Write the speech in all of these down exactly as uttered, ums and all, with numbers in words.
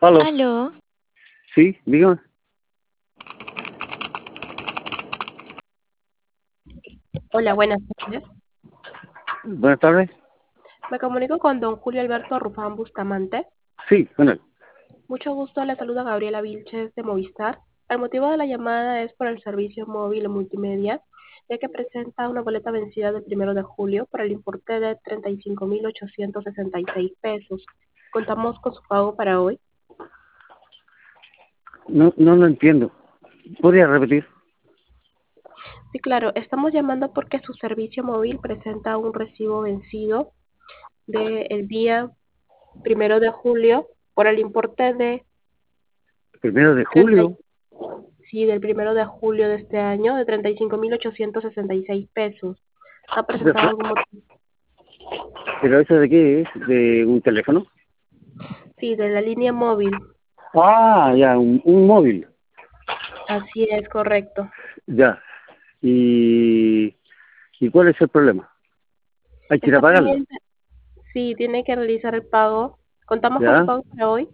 Aló, Aló, sí, dígame. Hola, buenas tardes. Buenas tardes. Me comunico con don Julio Alberto Rufán Bustamante. Sí, con él. Mucho gusto, le saluda Gabriela Vilches de Movistar. El motivo de la llamada es por el servicio móvil multimedia, ya que presenta una boleta vencida del primero de julio por el importe de treinta y cinco mil ochocientos sesenta y seis pesos. Contamos con su pago para hoy. No, no lo entiendo. ¿Podría repetir? Sí, claro, estamos llamando porque su servicio móvil presenta un recibo vencido del día primero de julio por el importe de Primero de treinta. julio. Sí, del primero de julio de este año, de treinta y cinco mil ochocientos sesenta y seis pesos. ¿Ha presentado algún motivo? ¿Pero eso de qué es? ¿De un teléfono? Sí, de la línea móvil. Ah, ya, un, un móvil. Así es, correcto. Ya. ¿Y, ¿Y cuál es el problema? Hay que ir a Está pagarlo. pendiente. Sí, tiene que realizar el pago. ¿Contamos con su ¿Ya? pago para hoy?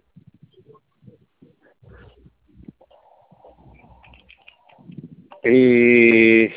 Eh,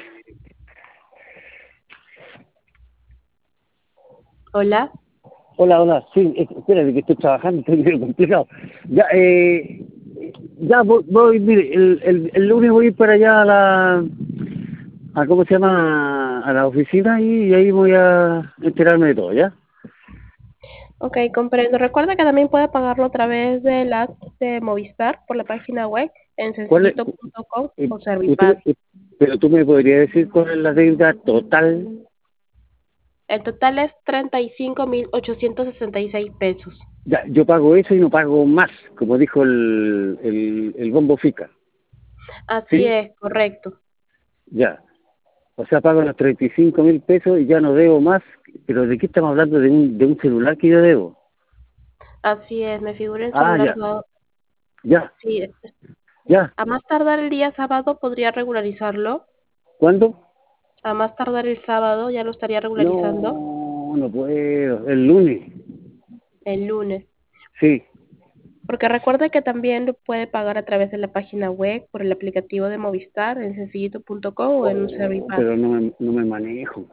Hola. hola, hola. Sí, es- espérate que estoy trabajando, estoy medio complicado. Ya, eh, ya voy, voy mire, el, el, el lunes voy a ir para allá a la... a ¿cómo se llama? A la oficina y, y ahí voy a enterarme de todo, ¿ya? Ok, comprendo. Recuerda que también puede pagarlo a través de la app de Movistar por la página web en ¿Cuál es? sencillito punto com eh, o usted, Servipass. eh, pero tú me podrías decir cuál es la deuda total. El total es treinta y cinco mil ochocientos sesenta y seis pesos. Ya, yo pago eso y no pago más, como dijo el, el, el bombo Fica. Así ¿Sí? es, correcto. Ya. O sea, pago los treinta y cinco mil pesos y ya no debo más. Pero ¿de qué estamos hablando? De un, de un celular que yo debo. Así es, me figura el Ah, celular. ya, ya, Sí, ya. a más tardar el día sábado podría regularizarlo. ¿Cuándo? A más tardar el sábado ya lo estaría regularizando No, no puedo. El lunes. el lunes. Sí. Porque recuerde que también lo puede pagar a través de la página web, por el aplicativo de Movistar, en sencillito punto com o en un Oh, Servipass. pero no me, no me manejo.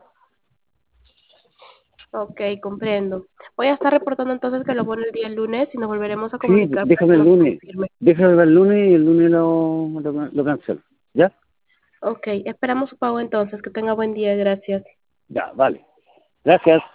Ok, comprendo. Voy a estar reportando entonces que lo pone el día lunes y nos volveremos a Sí, comunicar para déjame que el nos lunes. confirme. Déjame el lunes y el lunes lo, lo, lo cancelo. ¿Ya? Ok, esperamos su pago entonces. Que tenga buen día, gracias. Ya, vale. Gracias.